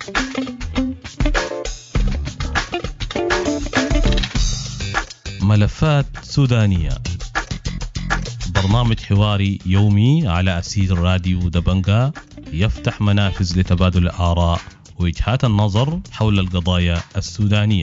ملفات سودانية، برنامج حواري يومي على أسير راديو دبنجا يفتح منافذ لتبادل الآراء ووجهات النظر حول القضايا السودانية.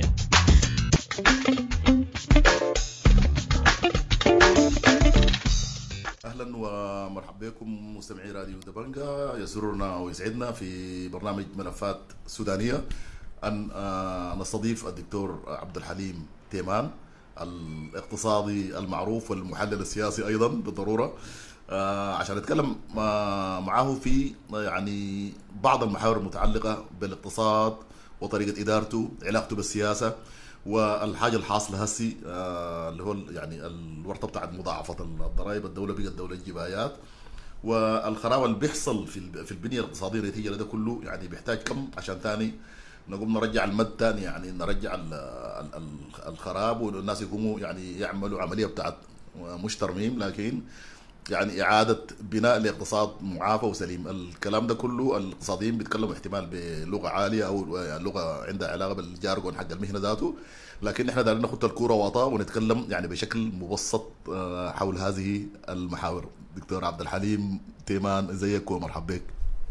أهلا ومرحبا بكم مستمعي راديو دبنجا. يسرنا ويسعدنا في برنامج ملفات سودانية أن نستضيف الدكتور عبد الحليم تيمان، الاقتصادي المعروف والمحلل السياسي أيضا بالضرورة، عشان نتكلم معه في يعني بعض المحاور المتعلقة بالاقتصاد وطريقة إدارته، علاقته بالسياسة، والحاجة الحاصلة هسي اللي هو يعني الورطة بتاعت مضاعفة الضرائب. الدولة بقت دولة جبايات، والخراب اللي بيحصل في البنية الاقتصادية نتيجة لده كله يعني بيحتاج كم عشان ثاني نقوم نرجع المد ثاني، يعني نرجع الخراب، والناس يقوموا يعني يعملوا عملية بتاعت مش ترميم لكن يعني إعادة بناء لاقتصاد معافى وسليم. الكلام ده كله الاقتصاديين بيتكلموا احتمال بلغة عالية أو يعني لغة عندها علاقة بالجارجون حق المهنة ذاته، لكن احنا دارين ناخد الكورة وطا ونتكلم يعني بشكل مبسط حول هذه المحاور. دكتور عبد الحليم تيمان، ازيك ومرحبا بك.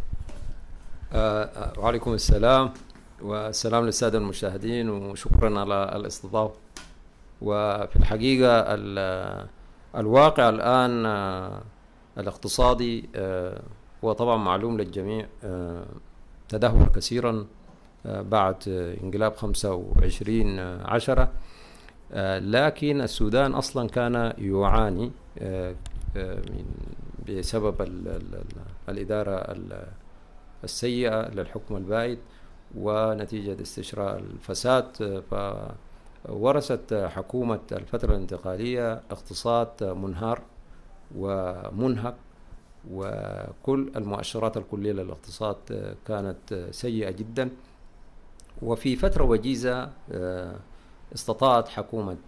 وعليكم السلام، والسلام للسادة المشاهدين، وشكرا على الاستضافة. وفي الحقيقة الواقع الآن الاقتصادي هو طبعا معلوم للجميع، تدهور كثيرا بعد انقلاب 25/10، لكن السودان أصلا كان يعاني بسبب الإدارة السيئة للحكم البائد ونتيجة استشراء الفساد. فورثت حكومة الفترة الانتقالية اقتصاد منهار ومنهك، وكل المؤشرات الكلية للاقتصاد كانت سيئة جدا. وفي فترة وجيزة استطاعت حكومة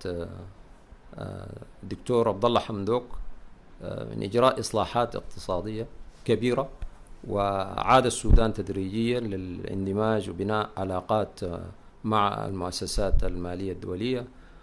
الدكتور عبد الله حمدوك من إجراء إصلاحات اقتصادية كبيرة، وعاد السودان تدريجيا للاندماج وبناء علاقات مع المؤسسات المالية الدولية،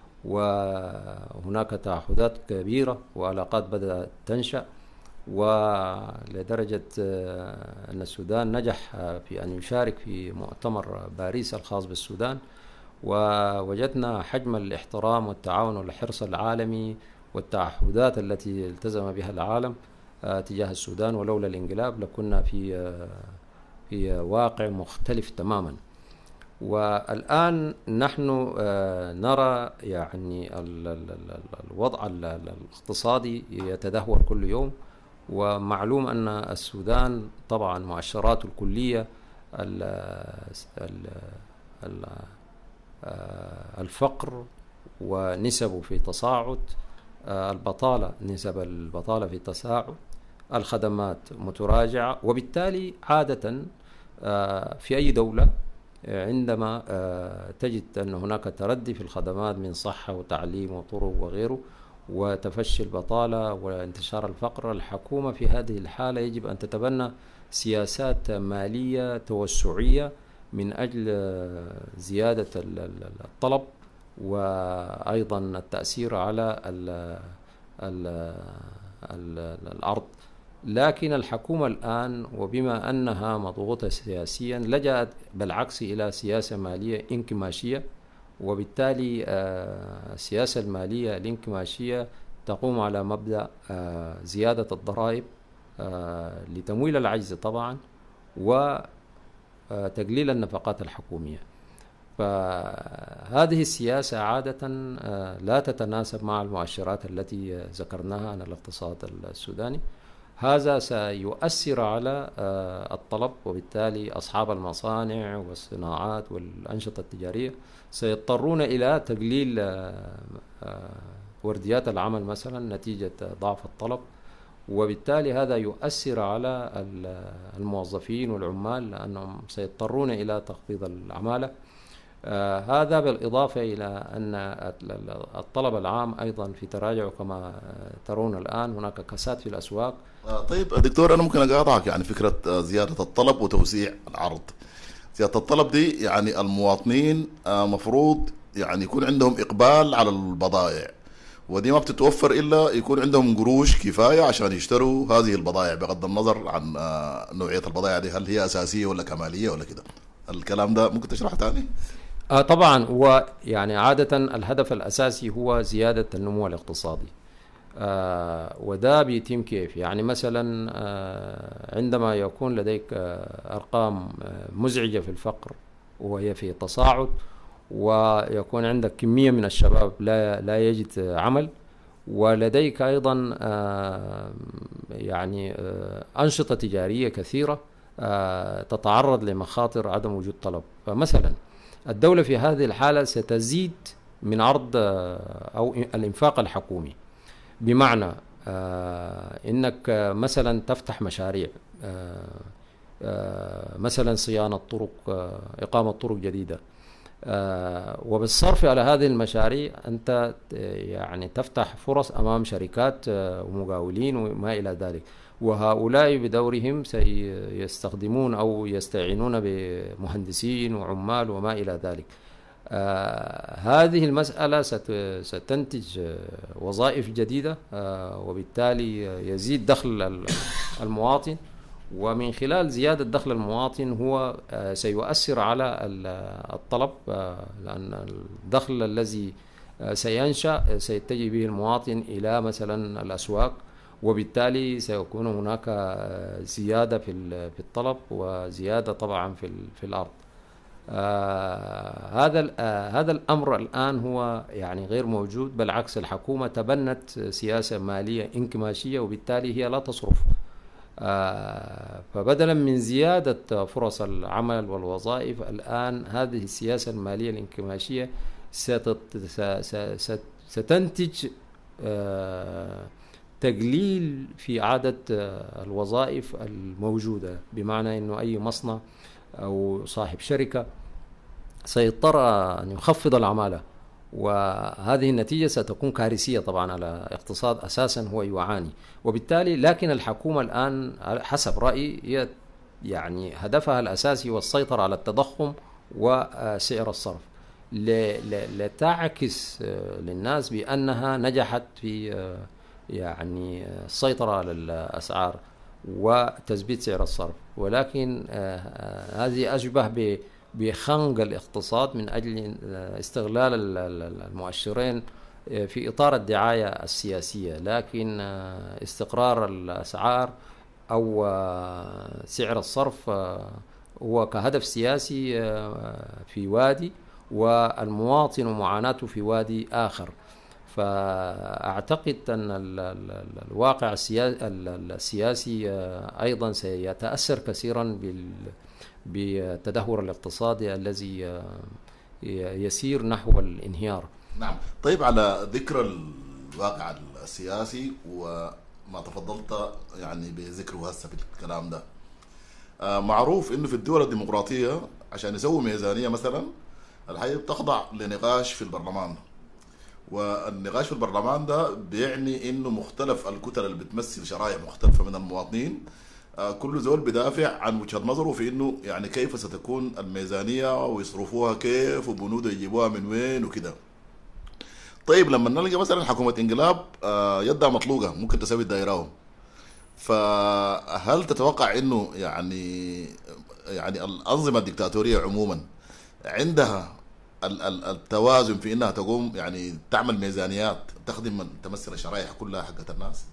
وهناك تعهدات كبيرة وعلاقات بدأت تنشأ، ولدرجة أن السودان نجح في أن يشارك في مؤتمر باريس الخاص بالسودان، ووجدنا حجم الاحترام والتعاون والحرص العالمي والتعهدات التي التزم بها العالم تجاه السودان، ولولا الانقلاب لكنا في واقع مختلف تماما. والآن نحن نرى يعني الوضع الاقتصادي يتدهور كل يوم، ومعلوم أن السودان طبعا مؤشراته الكلية الفقر ونسبه في تصاعد، البطالة نسب البطالة في تصاعد، الخدمات متراجعة. وبالتالي عادة في أي دولة عندما تجد أن هناك تردي في الخدمات من صحة وتعليم وطرق وغيره، وتفشي البطالة وانتشار الفقر، الحكومة في هذه الحالة يجب أن تتبنى سياسات مالية توسعية من أجل زيادة الطلب، وأيضا التأثير على الأرض. لكن الحكومة الآن وبما أنها مضغوطة سياسيا لجأت بالعكس إلى سياسة مالية انكماشية، وبالتالي السياسة المالية الانكماشية تقوم على مبدأ زيادة الضرائب لتمويل العجز طبعا، وتقليل النفقات الحكومية. فهذه السياسة عادة لا تتناسب مع المؤشرات التي ذكرناها عن الاقتصاد السوداني. هذا سيؤثر على الطلب، وبالتالي أصحاب المصانع والصناعات والأنشطة التجارية سيضطرون إلى تقليل ورديات العمل مثلا نتيجة ضعف الطلب، وبالتالي هذا يؤثر على الموظفين والعمال لأنهم سيضطرون إلى تخفيض العمالة. هذا بالإضافة إلى أن الطلب العام أيضا في تراجع كما ترون الآن، هناك كساد في الأسواق. طيب دكتور، أنا ممكن أقاطعك يعني فكرة زيادة الطلب وتوسيع العرض. زيادة الطلب دي يعني المواطنين مفروض يعني يكون عندهم إقبال على البضائع، ودي ما بتتوفر إلا يكون عندهم قروش كفاية عشان يشتروا هذه البضائع، بغض النظر عن نوعية البضائع دي، هل هي أساسية ولا كمالية ولا كده. الكلام ده ممكن تشرحه تاني؟ طبعا، هو يعني عادة الهدف الأساسي هو زيادة النمو الاقتصادي. وده بيتم كيف؟ يعني مثلا عندما يكون لديك أرقام مزعجة في الفقر وهي في تصاعد، ويكون عندك كمية من الشباب لا يجد عمل، ولديك أيضا يعني أنشطة تجارية كثيرة تتعرض لمخاطر عدم وجود طلب. فمثلا الدولة في هذه الحالة ستزيد من عرض أو الإنفاق الحكومي، بمعنى إنك مثلا تفتح مشاريع، مثلا صيانة طرق، إقامة طرق جديدة، وبالصرف على هذه المشاريع أنت يعني تفتح فرص أمام شركات ومقاولين وما إلى ذلك، وهؤلاء بدورهم سيستخدمون أو يستعينون بمهندسين وعمال وما إلى ذلك. هذه المسألة ستنتج وظائف جديدة، وبالتالي يزيد دخل المواطن، ومن خلال زيادة دخل المواطن هو سيؤثر على الطلب، لأن الدخل الذي سينشأ سيتجه به المواطن إلى مثلا الأسواق، وبالتالي سيكون هناك زيادة في الطلب وزيادة طبعا في الأرض. هذا الأمر الآن هو يعني غير موجود، بالعكس الحكومة تبنت سياسة مالية انكماشية، وبالتالي هي لا تصرف. فبدلا من زيادة فرص العمل والوظائف، الآن هذه السياسة المالية الانكماشية ستنتج تقليل في عدد الوظائف الموجودة، بمعنى أنه أي مصنع أو صاحب شركة سيضطر أن يخفض العمالة، وهذه النتيجة ستكون كارثية طبعا على اقتصاد أساسا هو يعاني. وبالتالي لكن الحكومة الآن حسب رأيي هي يعني هدفها الأساسي هو السيطرة على التضخم وسعر الصرف، لتعكس للناس بأنها نجحت في يعني السيطرة على الأسعار وتثبيت سعر الصرف، ولكن هذه أشبه بخنق الاقتصاد من أجل استغلال المؤشرين في إطار الدعاية السياسية، لكن استقرار الأسعار أو سعر الصرف هو كهدف سياسي في وادي، والمواطن معاناته في وادي آخر. فأعتقد أن الواقع السياسي أيضا سيتأثر كثيرا بالتدهور الاقتصادي الذي يسير نحو الانهيار. نعم. طيب، على ذكر الواقع السياسي وما تفضلت يعني بذكره هسه في الكلام ده، معروف انه في الدول الديمقراطيه عشان يسووا ميزانيه مثلا الحقيقه بتخضع لنقاش في البرلمان، والنقاش في البرلمان ده بيعني انه مختلف الكتل اللي بتمثل شرائح مختلفه من المواطنين كل زول بدافع عن وجهة نظره في انه يعني كيف ستكون الميزانية ويصرفوها كيف وبنود يجيبوها من وين وكده. طيب، لما نلقى مثلا حكومة انقلاب يدها مطلوقة ممكن تسوي الدائرة، فهل تتوقع انه يعني الأنظمة الدكتاتورية عموما عندها التوازن في انها تقوم يعني تعمل ميزانيات تخدم من تمثل الشرائح كلها حقت الناس؟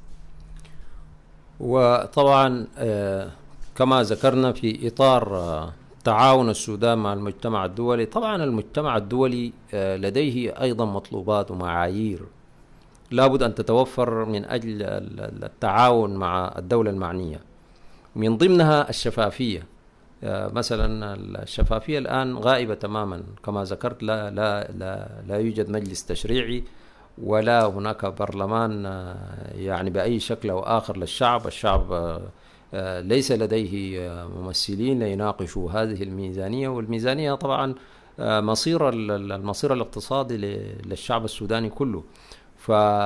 وطبعا كما ذكرنا في إطار تعاون السودان مع المجتمع الدولي، طبعا المجتمع الدولي لديه أيضا مطلوبات ومعايير لابد أن تتوفر من أجل التعاون مع الدولة المعنية، من ضمنها الشفافية. مثلا الشفافية الآن غائبة تماما، كما ذكرت لا يوجد مجلس تشريعي ولا هناك برلمان يعني بأي شكل أو آخر للشعب. الشعب ليس لديه ممثلين ليناقشوا هذه الميزانية، والميزانية طبعا المصير الاقتصادي للشعب السوداني كله.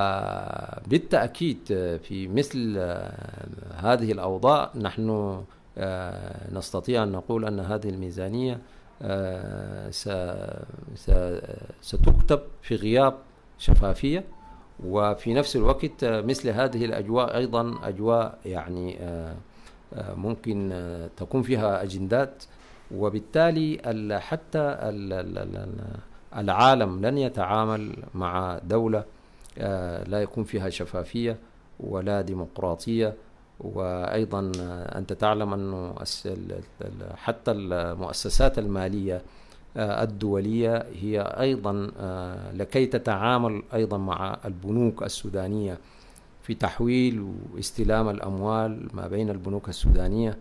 فبالتأكيد في مثل هذه الأوضاع نحن نستطيع أن نقول أن هذه الميزانية ستكتب في غياب شفافية، وفي نفس الوقت مثل هذه الأجواء أيضا أجواء يعني ممكن تكون فيها أجندات، وبالتالي حتى العالم لن يتعامل مع دولة لا يكون فيها شفافية ولا ديمقراطية. وأيضا أنت تعلم أنه حتى المؤسسات المالية الدولية هي أيضا لكي تتعامل أيضا مع البنوك السودانية في تحويل واستلام الأموال ما بين البنوك السودانية،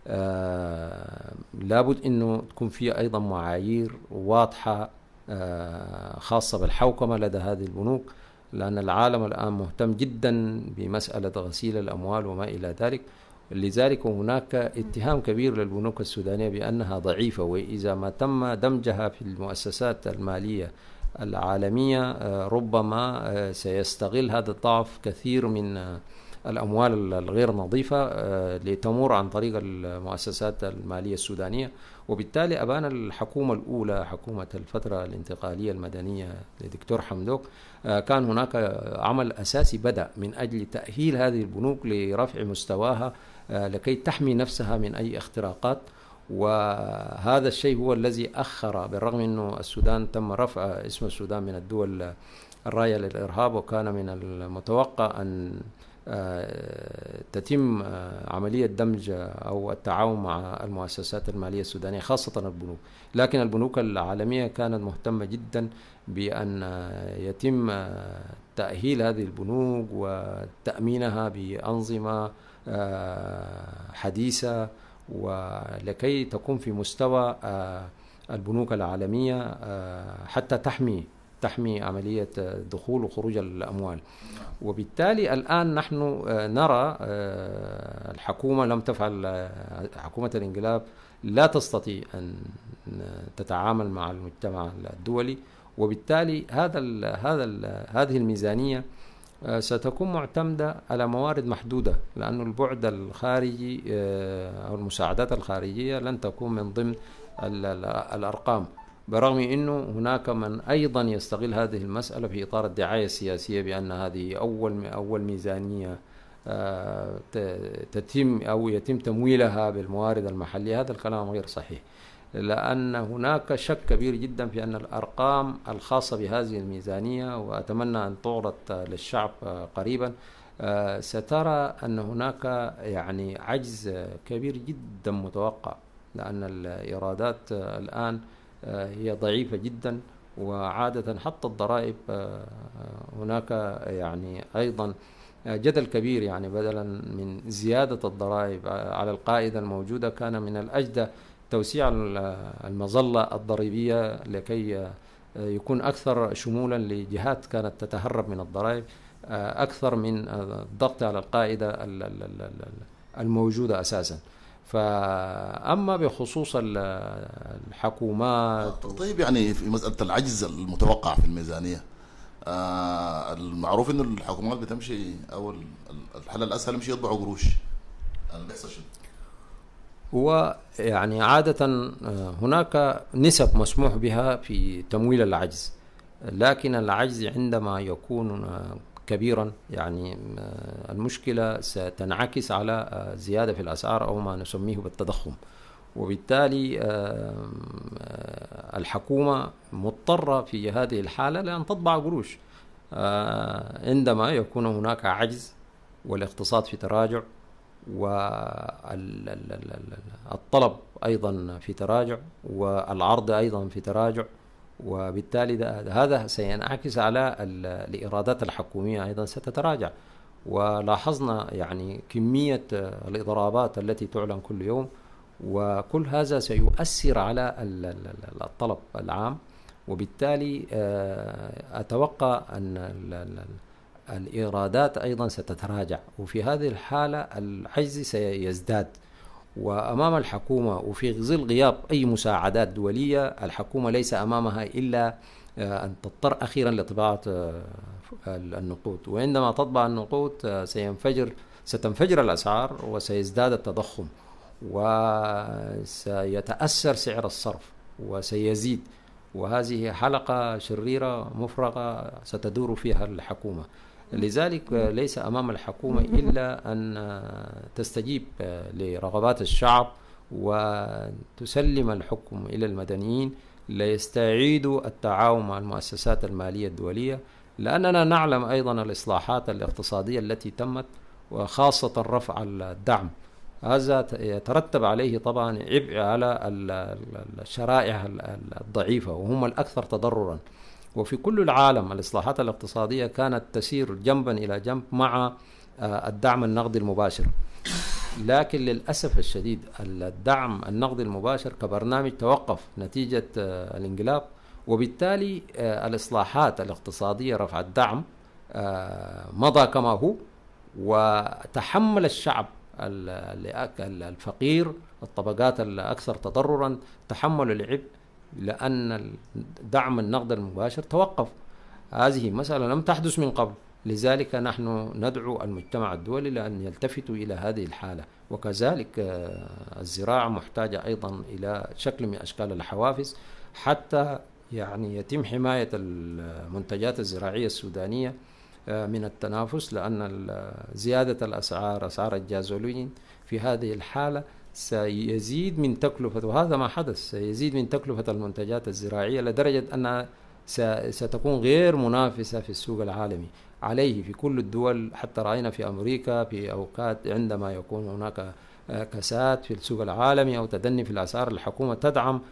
لابد أنه تكون في أيضا معايير واضحة خاصة بالحوكمة لدى هذه البنوك، لأن العالم الآن مهتم جدا بمسألة غسيل الأموال وما إلى ذلك. لذلك هناك اتهام كبير للبنوك السودانية بأنها ضعيفة، وإذا ما تم دمجها في المؤسسات المالية العالمية ربما سيستغل هذا الضعف كثير من الأموال الغير نظيفة لتمر عن طريق المؤسسات المالية السودانية. وبالتالي أبان الحكومة الأولى، حكومة الفترة الانتقالية المدنية لدكتور حمدوك، كان هناك عمل أساسي بدأ من أجل تأهيل هذه البنوك لرفع مستواها لكي تحمي نفسها من أي اختراقات. وهذا الشيء هو الذي أخر، بالرغم أنه السودان تم رفع اسم السودان من الدول الراية للإرهاب، وكان من المتوقع أن تتم عملية دمج أو التعاون مع المؤسسات المالية السودانية خاصة البنوك، لكن البنوك العالمية كانت مهتمة جدا بأن يتم تأهيل هذه البنوك وتأمينها بأنظمة حديثة، ولكي تكون في مستوى البنوك العالمية حتى تحمي عملية دخول وخروج الأموال. وبالتالي الآن نحن نرى الحكومة لم تفعل، حكومة الانقلاب لا تستطيع أن تتعامل مع المجتمع الدولي، وبالتالي هذه الميزانية ستكون معتمدة على موارد محدودة، لأن البعد الخارجي أو المساعدات الخارجية لن تكون من ضمن الأرقام، برغم أنه هناك من أيضا يستغل هذه المسألة في إطار الدعاية السياسية بأن هذه أول ميزانية يتم تمويلها بالموارد المحلية. هذا الكلام غير صحيح، لأن هناك شك كبير جدا في أن الأرقام الخاصة بهذه الميزانية، وأتمنى أن تعرض للشعب قريبا، سترى أن هناك يعني عجز كبير جدا متوقع، لأن الإيرادات الآن هي ضعيفة جدا، وعادة حتى الضرائب هناك يعني أيضا جدل كبير، يعني بدلا من زيادة الضرائب على القاعدة الموجودة كان من الأجدى توسيع المظلة الضريبية لكي يكون أكثر شمولا لجهات كانت تتهرب من الضرائب أكثر من الضغط على القاعدة الموجودة أساسا. فأما بخصوص الحكومات طيب، يعني في مسألة العجز المتوقع في الميزانية، المعروف إنه الحكومات بتمشي أو الحل الأسهل يمشي يطبعوا قروش، يعني بيحصل شيء. هو يعني عادة هناك نسب مسموح بها في تمويل العجز، لكن العجز عندما يكون كبيرا يعني المشكلة ستنعكس على زيادة في الأسعار أو ما نسميه بالتضخم، وبالتالي الحكومة مضطرة في هذه الحالة لأن تطبع قروش عندما يكون هناك عجز والاقتصاد في تراجع والطلب أيضا في تراجع والعرض أيضا في تراجع، وبالتالي هذا سينعكس على الإيرادات الحكومية أيضا ستتراجع. ولاحظنا يعني كمية الإضرابات التي تعلن كل يوم، وكل هذا سيؤثر على الطلب العام، وبالتالي أتوقع أن الإيرادات أيضا ستتراجع، وفي هذه الحالة العجز سيزداد. وأمام الحكومة وفي ظل غياب أي مساعدات دولية، الحكومة ليس أمامها إلا أن تضطر أخيرا لطباعة النقود، وعندما تطبع النقود ستنفجر الأسعار وسيزداد التضخم. وسيتأثر سعر الصرف وسيزيد، وهذه حلقة شريرة مفرغة ستدور فيها الحكومة. لذلك ليس أمام الحكومة إلا أن تستجيب لرغبات الشعب وتسلم الحكم إلى المدنيين ليستعيدوا التعاون مع المؤسسات المالية الدولية، لأننا نعلم أيضا الإصلاحات الاقتصادية التي تمت وخاصة رفع الدعم، هذا يترتب عليه طبعا عبء على الشرائح الضعيفة وهم الأكثر تضررا. وفي كل العالم الإصلاحات الاقتصادية كانت تسير جنبا إلى جنب مع الدعم النقدي المباشر، لكن للأسف الشديد الدعم النقدي المباشر كبرنامج توقف نتيجة الانقلاب، وبالتالي الإصلاحات الاقتصادية رفع الدعم مضى كما هو، وتحمل الشعب الفقير الطبقات الأكثر تضررا تحمل العبء لأن دعم النقد المباشر توقف. هذه مسألة لم تحدث من قبل، لذلك نحن ندعو المجتمع الدولي لأن يلتفتوا إلى هذه الحالة. وكذلك الزراعة محتاجة أيضا إلى شكل من أشكال الحوافز حتى يعني يتم حماية المنتجات الزراعية السودانية من التنافس، لأن زيادة الأسعار، أسعار الجازولين في هذه الحالة سيزيد من تكلفة، وهذا ما حدث، سيزيد من تكلفة المنتجات الزراعية لدرجة أنها ستكون غير منافسة في السوق العالمي عليه في كل الدول. حتى رأينا في أمريكا في أوقات عندما يكون هناك كساد في السوق العالمي أو تدني في الأسعار، الحكومة تدعم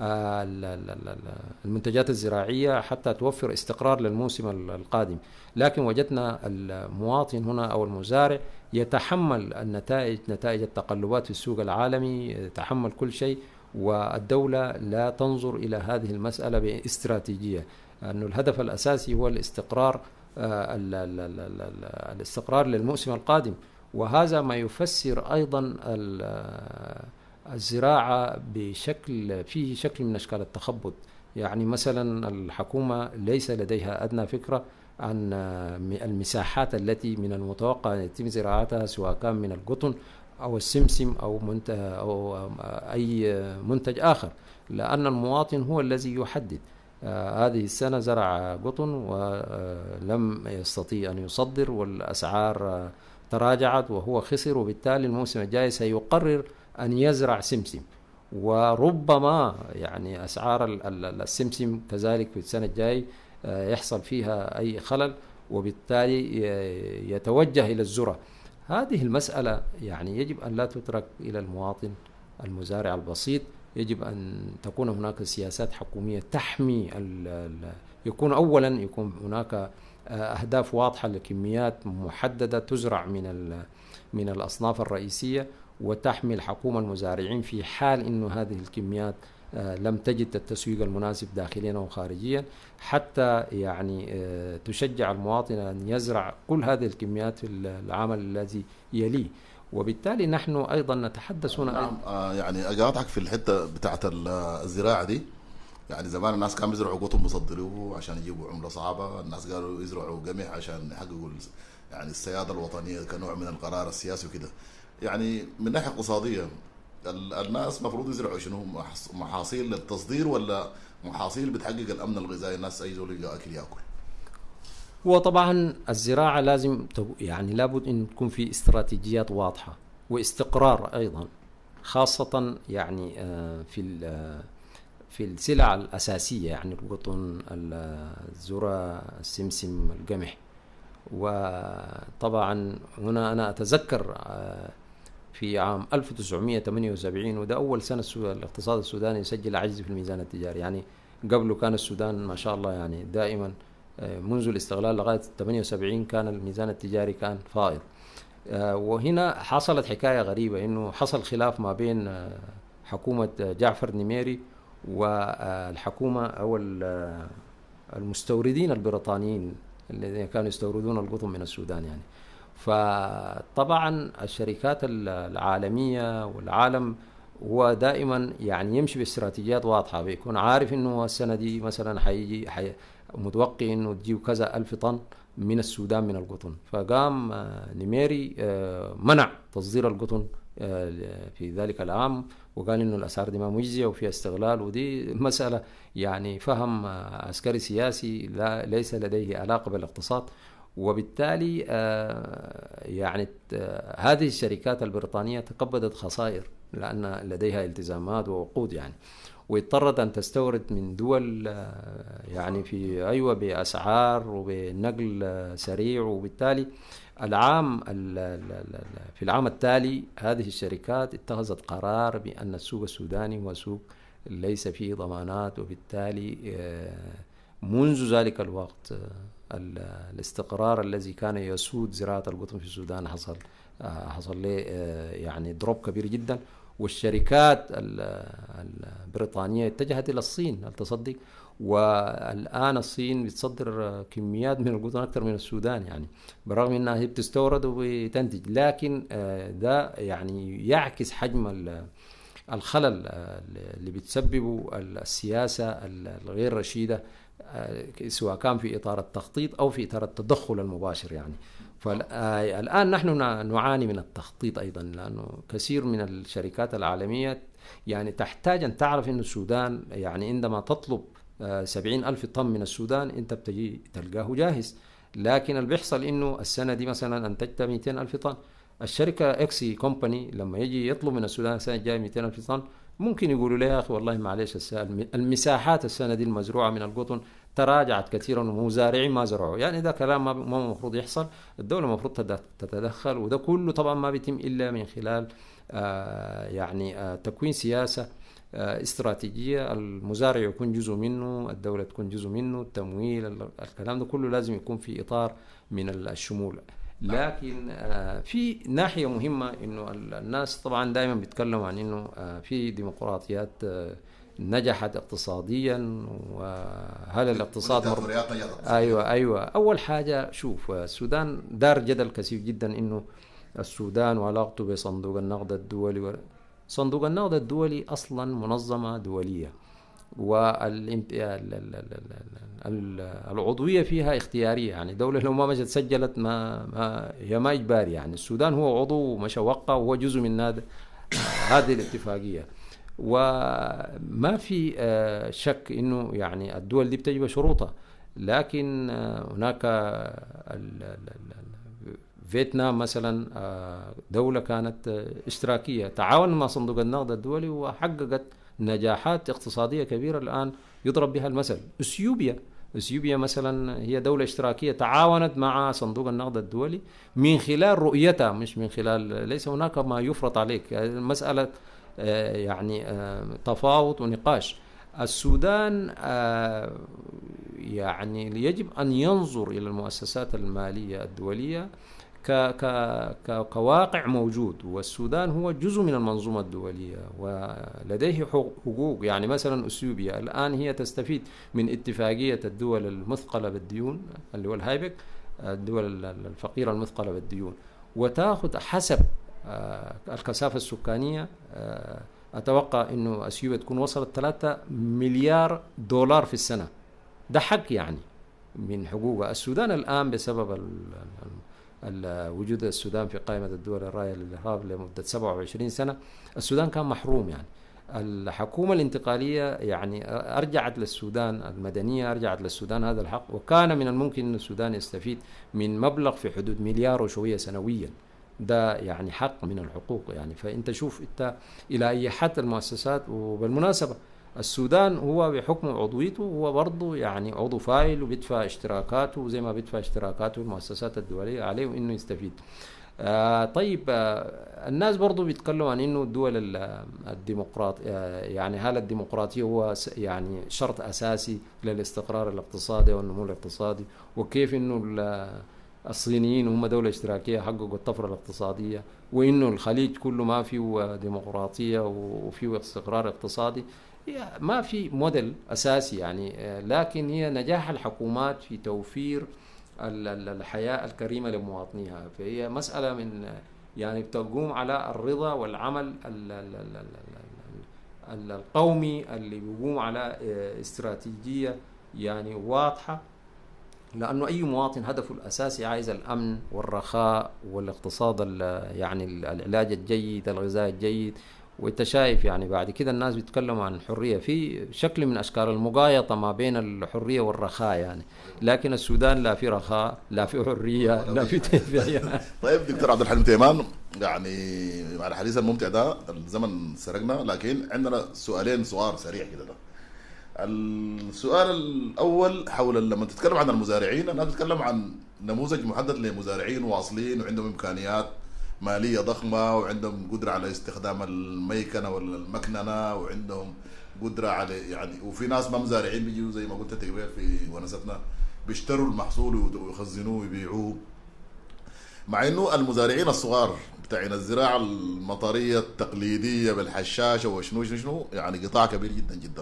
المنتجات الزراعية حتى توفر استقرار للموسم القادم. لكن وجدنا المواطن هنا أو المزارع يتحمل النتائج، نتائج التقلبات في السوق العالمي، يتحمل كل شيء، والدولة لا تنظر إلى هذه المسألة باستراتيجية، أن الهدف الأساسي هو الاستقرار، الاستقرار للموسم القادم. وهذا ما يفسر أيضا الزراعة بشكل فيه شكل من أشكال التخبط. يعني مثلا الحكومة ليس لديها أدنى فكرة عن المساحات التي من المتوقع أن يتم زراعتها، سواء كان من القطن أو السمسم أو أي منتج آخر، لأن المواطن هو الذي يحدد. هذه السنة زرع قطن ولم يستطيع أن يصدر والأسعار تراجعت وهو خسر، وبالتالي الموسم الجاي سيقرر أن يزرع سمسم، وربما يعني أسعار السمسم كذلك في السنة الجاي يحصل فيها أي خلل، وبالتالي يتوجه إلى الذرة. هذه المسألة يعني يجب أن لا تترك إلى المواطن المزارع البسيط، يجب أن تكون هناك سياسات حكومية تحمي يكون هناك أهداف واضحة لكميات محددة تزرع من الأصناف الرئيسية، وتحمي الحكومة المزارعين في حال إنه هذه الكميات لم تجد التسويق المناسب داخليا أو خارجيا، حتى يعني تشجع المواطن أن يزرع كل هذه الكميات في العام الذي يليه. وبالتالي نحن أيضا نتحدث هنا نعم. يعني أقاطعك في الحتة بتاعت الزراعة دي. يعني زمان الناس كانوا يزرعوا قطن مصدروه عشان يجيبوا عملة صعبة، الناس قالوا يزرعوا قمح عشان يحققوا يعني السيادة الوطنية كنوع من القرار السياسي وكده. يعني من ناحية اقتصادية الناس مفروض يزرعوا شنو؟ محاصيل للتصدير ولا محاصيل بتحقق الأمن الغذائي؟ الناس أي زول يلقى أكل يأكل. وطبعا الزراعة لازم يعني لابد أن تكون في استراتيجيات واضحة واستقرار أيضا، خاصة يعني في السلع الأساسية، يعني القطن، الذرة، السمسم، القمح. وطبعا هنا أنا أتذكر في عام 1978، وده أول سنة الاقتصاد السوداني يسجل عجز في الميزان التجاري. يعني قبله كان السودان ما شاء الله يعني دائما منذ الاستغلال لغاية 78 كان الميزان التجاري كان فائض. وهنا حصلت حكاية غريبة، إنه حصل خلاف ما بين حكومة جعفر نميري والحكومة أو المستوردين البريطانيين الذين كانوا يستوردون القطن من السودان. يعني فطبعا الشركات العالمية والعالم هو دائما يعني يمشي باستراتيجيات واضحة، بيكون عارف إنه السنة دي مثلا حيجي متوقع إنه تجيب كذا 1000 طن من السودان من القطن، فقام نميري منع تصدير القطن في ذلك العام، وقال إنه الأسعار دي ما مجزية وفيها استغلال، ودي مسألة يعني فهم عسكري سياسي ليس لديه علاقة بالاقتصاد. وبالتالي يعني هذه الشركات البريطانية تكبدت خسائر لأن لديها التزامات ووقود يعني، واضطرت أن تستورد من دول يعني في بأسعار وبنقل سريع. وبالتالي في العام التالي هذه الشركات اتخذت قرار بأن السوق السوداني هو سوق ليس فيه ضمانات، وبالتالي منذ ذلك الوقت الاستقرار الذي كان يسود زراعة القطن في السودان حصل له يعني دروب كبير جدا. والشركات البريطانية اتجهت إلى الصين التصدق، والآن الصين بتصدر كميات من القطن أكثر من السودان يعني، بالرغم أنها هي بتستورد وبتنتج، لكن ده يعني يعكس حجم الخلل اللي بتسببه السياسة الغير رشيدة، سواء كان في إطار التخطيط أو في إطار التدخل المباشر يعني. فالآن نحن نعاني من التخطيط أيضا، لأنه كثير من الشركات العالمية يعني تحتاج أن تعرف أن السودان يعني عندما تطلب 70,000 طن من السودان أنت بتجي تلقاه جاهز، لكن اللي بيحصل أنه السنة دي مثلا أنتجت 200,000 طن، الشركة إكسي كومباني لما يجي يطلب من السودان السنة الجاية 200,000 طن ممكن يقولوا لي يا أخي والله معلش المساحات السنة دي المزروعة من القطن تراجعت كثيرا ومزارعين ما زرعوا، يعني ده كلام ما المفروض يحصل. الدولة المفروض تتدخل، وده كله طبعا ما بيتم إلا من خلال يعني تكوين سياسة استراتيجية، المزارع يكون جزء منه، الدولة تكون جزء منه، التمويل، الكلام ده كله لازم يكون في إطار من الشمول. لكن في ناحية مهمة إنه الناس طبعا دائما بيتكلموا عن إنه في ديمقراطيات نجحت اقتصاديا، وهل الاقتصاد ايوه اول حاجه شوف، السودان دار جدل كثير جدا انه السودان وعلاقته بصندوق النقد الدولي. صندوق النقد الدولي اصلا منظمه دوليه، والعضوية فيها اختيارية، يعني دولة لو ما مشت سجلت هي ما إجباري يعني. السودان هو عضو ومشى وقع وهو جزء من هذه الاتفاقية، وما في شك إنه يعني الدول دي بتجب شروطها. لكن هناك فيتنام مثلا دولة كانت اشتراكية، تعاون مع صندوق النقد الدولي وحققت نجاحات اقتصادية كبيرة الآن يضرب بها المثل. اثيوبيا مثلا هي دولة اشتراكية تعاونت مع صندوق النقد الدولي من خلال رؤيتها، مش من خلال، ليس هناك ما يفرض عليك، مسألة يعني تفاوض ونقاش. السودان يعني يجب أن ينظر إلى المؤسسات المالية الدولية كواقع موجود، والسودان هو جزء من المنظومة الدولية ولديه حقوق. يعني مثلا اثيوبيا الآن هي تستفيد من اتفاقية الدول المثقلة بالديون اللي هو الهايبك، الدول الفقيرة المثقلة بالديون، وتأخذ حسب الكثافة السكانية. أتوقع أنه أثيوبيا تكون وصلت 3 مليار دولار في السنة، ده حق يعني من حقوقها. السودان الآن بسبب وجود السودان في قائمة الدول الراية للإرهاب لمدة 27 سنة، السودان كان محروم يعني. الحكومة الانتقالية يعني أرجعت للسودان، المدنية أرجعت للسودان هذا الحق، وكان من الممكن أن السودان يستفيد من مبلغ في حدود مليار وشوية سنويا، ده يعني حق من الحقوق يعني. فأنت شوف أنت إلى أي حد المؤسسات. وبالمناسبة السودان هو بحكم عضويته هو برضه يعني عضو فاعل وبيدفع اشتراكاته، وزي ما بيدفع اشتراكاته المؤسسات الدولية عليه انه يستفيد. طيب الناس برضه بيتكلموا عن انه الدول الديمقراط يعني هل الديمقراطية هو يعني شرط اساسي للاستقرار الاقتصادي والنمو الاقتصادي، وكيف انه الصينيين هم دولة اشتراكية حققوا الطفرة الاقتصادية، وانه الخليج كله ما فيه ديمقراطية وفيه استقرار اقتصادي. ما في موديل أساسي يعني، لكن هي نجاح الحكومات في توفير الحياة الكريمة لمواطنيها. فهي مسألة من يعني بتقوم على الرضا والعمل القومي اللي بيقوم على استراتيجية يعني واضحة لأنه أي مواطن هدفه الأساسي عايز الأمن والرخاء والاقتصاد يعني العلاج الجيد، الغذاء الجيد. وانت شايف يعني بعد كده الناس بيتكلموا عن الحرية في شكل من أشكال المقايضة ما بين الحرية والرخاء يعني. لكن السودان لا في رخاء، لا في حرية، لا في تنفيذ. طيب دكتور عبد الحليم تيمان، يعني مع الحديث الممتع ده الزمن سرقنا، لكن عندنا سؤالين صغار سريع كده ده. السؤال الأول حول لما تتكلم عن المزارعين، أنا بتكلم عن نموذج محدد لمزارعين واصلين وعندهم إمكانيات مالية ضخمة وعندهم قدرة على استخدام الميكنة ولا المكننة وعندهم قدرة على يعني، وفي ناس ما مزارعين بيجوا زي ما قلت تقريبا في ونستنا بيشتروا المحصول ويخزنوه ويبيعوه. مع انه المزارعين الصغار بتاعين الزراعة المطرية التقليدية بالحشاشة وشنو شنو شنو يعني قطاع كبير جدا جدا.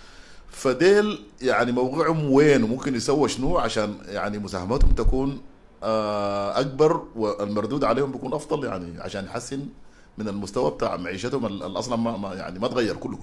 فديل يعني موقعهم وين وممكن يسووا شنو عشان يعني مساهمتهم تكون اكبر والمردود عليهم بيكون افضل، يعني عشان يحسن من المستوى بتاع معيشتهم اصلا ما يعني ما تغير كله.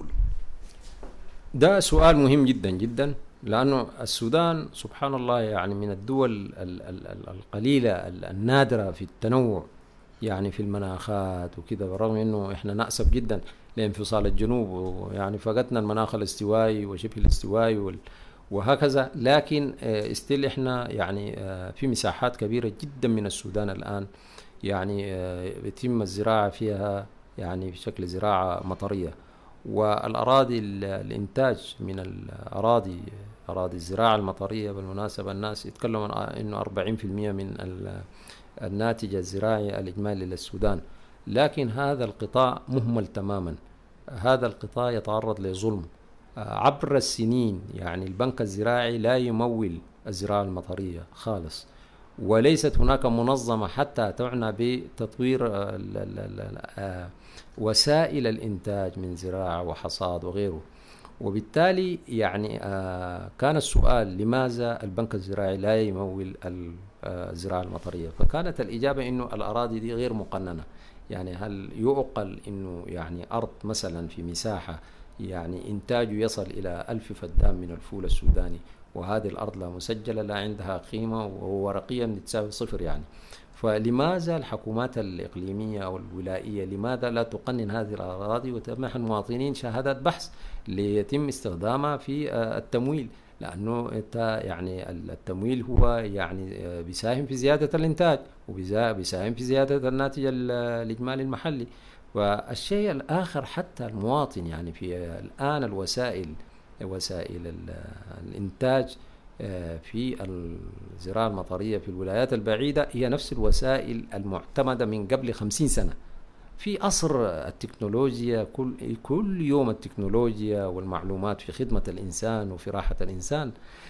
ده سؤال مهم جدا جدا، لأنه السودان سبحان الله يعني من الدول القليلة النادرة في التنوع يعني في المناخات وكذا، بالرغم انه احنا نأسف جدا لانفصال الجنوب ويعني فقدنا المناخ الاستوائي وشبه الاستوائي وهكذا، لكن استيل احنا يعني في مساحات كبيرة جدا من السودان الآن يعني يتم الزراعة فيها يعني بشكل زراعة مطرية. والأراضي الإنتاج من الأراضي أراضي الزراعة المطرية بالمناسبة الناس يتكلموا إنه 40% من الناتج الزراعي الإجمالي للسودان، لكن هذا القطاع مهمل تماما. هذا القطاع يتعرض لظلم عبر السنين، يعني البنك الزراعي لا يمول الزراعة المطرية خالص، وليست هناك منظمة حتى تعنى بتطوير وسائل الإنتاج من زراعة وحصاد وغيره. وبالتالي يعني كان السؤال لماذا البنك الزراعي لا يمول الزراعة المطرية؟ فكانت الإجابة إنه الأراضي دي غير مقننة. يعني هل يعقل إنه يعني أرض مثلا في مساحة يعني إنتاجه يصل إلى 1000 فدان من الفول السوداني، وهذه الأرض لا مسجلة لا عندها قيمة وورقيا بتساوي صفر يعني؟ فلماذا الحكومات الإقليمية أو الولائية لماذا لا تقنن هذه الأراضي وتمنح المواطنين شهادات بحث ليتم استخدامها في التمويل؟ لأنه يعني التمويل هو يعني بيساهم في زيادة الإنتاج وبيساهم في زيادة الناتج الإجمالي المحلي. والشيء الآخر حتى المواطن يعني في الآن وسائل الإنتاج في الزراعة المطرية في الولايات البعيدة هي نفس الوسائل المعتمدة من قبل 50 سنة. في عصر التكنولوجيا كل يوم التكنولوجيا والمعلومات في خدمة الإنسان وفي راحة الإنسان.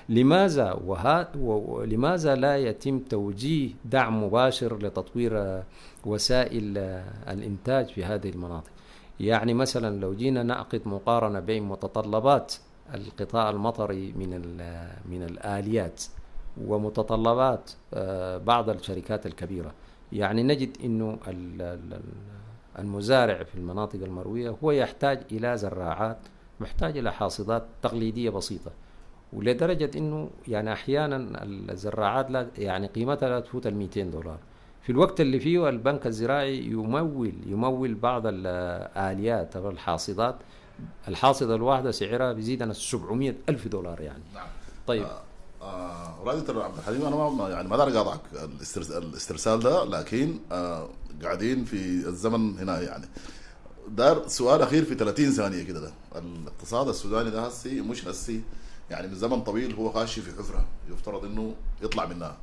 لماذا لا يتم توجيه دعم مباشر لتطوير وسائل الإنتاج في هذه المناطق؟ يعني مثلا لو جينا نعقد مقارنة بين متطلبات القطاع المطري من الآليات ومتطلبات بعض الشركات الكبيرة، يعني نجد إنه المزارع في المناطق المروية هو يحتاج إلى زراعات، محتاج إلى حاصدات تقليدية بسيطة، ولدرجة إنه يعني أحيانا الزراعات لا يعني قيمتها لا تفوت $200، في الوقت اللي فيه البنك الزراعي يمول بعض الآليات أو الحاصدات، الحاصدة الواحدة سعرها بيزيد عن $700,000 يعني. نعم. طيب دكتور عبد الحليم، انا ما دار اقاطعك الاسترسال ده، لكن قاعدين في الزمن هنا يعني دار سؤال اخير في 30 ثانيه كده. ده الاقتصاد السوداني ده مش هسي يعني من زمن طويل هو خاشي في حفره يفترض انه يطلع منها.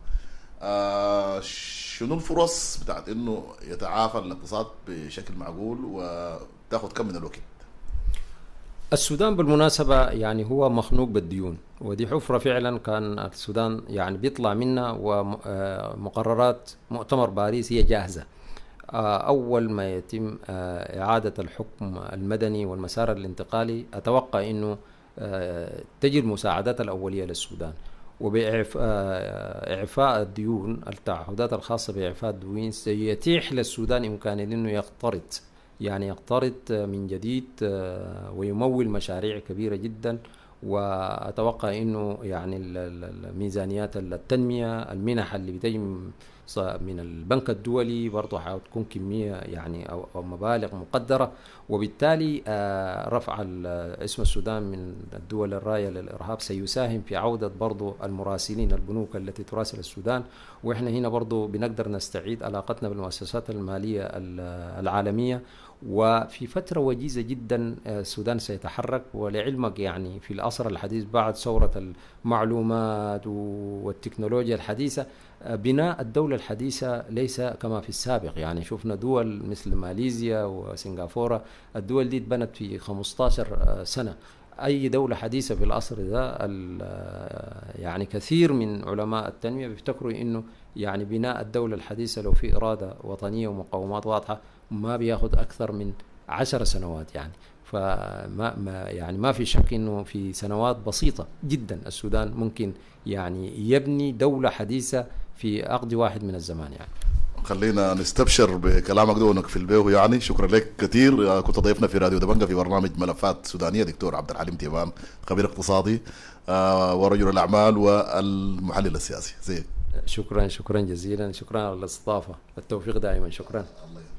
شنو الفرص بتاعت انه يتعافى الاقتصاد بشكل معقول وتاخذ كم من الوقت؟ السودان بالمناسبة يعني هو مخنوق بالديون، ودي حفرة فعلا كان السودان يعني بيطلع منها، ومقررات مؤتمر باريس هي جاهزة. أول ما يتم إعادة الحكم المدني والمسار الانتقالي أتوقع أنه تجي المساعدات الأولية للسودان، وبإعفاء الديون التعهدات الخاصة بإعفاء الديون سيتيح للسودان إمكانية أنه يقترض من جديد ويمول مشاريع كبيرة جدا وأتوقع أنه يعني ميزانيات التنمية، المنح اللي بتجي من البنك الدولي برضه حتكون كمية يعني أو مبالغ مقدرة، وبالتالي رفع اسم السودان من الدول الراية للإرهاب سيساهم في عودة برضه المراسلين البنوك التي تراسل السودان. وإحنا هنا برضه بنقدر نستعيد علاقتنا بالمؤسسات المالية العالمية، وفي فترة وجيزة جدا السودان سيتحرك. ولعلمك يعني في العصر الحديث بعد ثورة المعلومات والتكنولوجيا الحديثة، بناء الدولة الحديثة ليس كما في السابق. يعني شفنا دول مثل ماليزيا وسنغافورة، الدول دي اتبنت في 15 سنة. أي دولة حديثة في العصر ده يعني كثير من علماء التنمية بيفتكروا إنه يعني بناء الدولة الحديثة لو في إرادة وطنية ومقومات واضحة ما بياخد أكثر من 10 سنوات يعني. يعني ما في شك إنه في سنوات بسيطة جدا السودان ممكن يعني يبني دولة حديثة في عقد واحد من الزمان يعني. خلينا نستبشر بكلامك ده ونكفل به يعني. شكرا لك كثير. كنت ضيفنا في راديو دبنجة في برنامج ملفات سودانية دكتور عبد الحليم تيمان، خبير اقتصادي ورجل الأعمال والمحلل السياسي زيك. شكرا جزيلا، شكرا على الاستضافة، التوفيق دائما. شكرا.